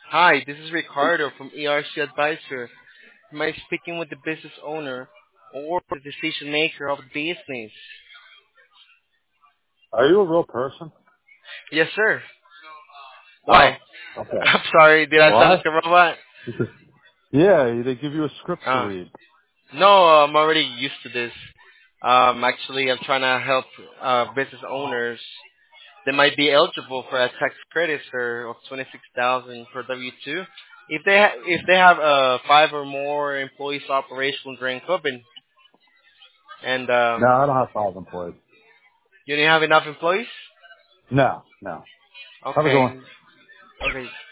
Hi, this is Ricardo from ERC Advisor. Am I speaking with the business owner or the decision maker of the business? Are you a real person? Yes, sir. Oh, Why? okay. I'm sorry, did I sound like What? a robot? Yeah, they give you a script to Uh, read. no, I'm already used to this. Actually, I'm trying to help business owners that might be eligible for a tax credit, sir, of 26,000 for W-2. If they have five or more employees operational during COVID, and No, I don't have 5 employees. you didn't have enough employees. No, no. How's it going? Okay. Okay.